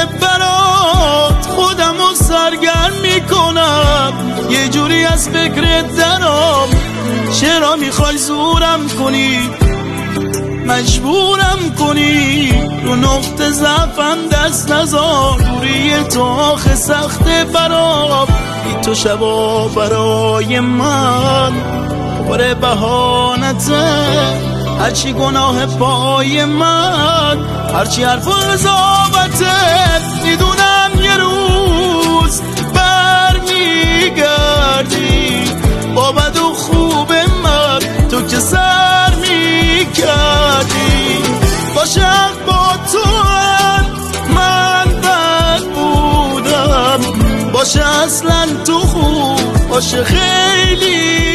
برات خودمو سرگرم میکنم، یه جوری از فکرت درام. چرا میخوای زورم کنی، مجبورم کنی، رو نقطه ضعفم دست نزار. دوری تو آخه سخته برام، بی تو شبا برای من پر بهانته. هرچی گناه پای من، هرچی حرف و قضاوته، میدونم یه روز برمیگردی با بد و خوب من، تو که سر میکردی. باشه با تو من بد بودم، باشه اصلا تو خوب، باشه خیلی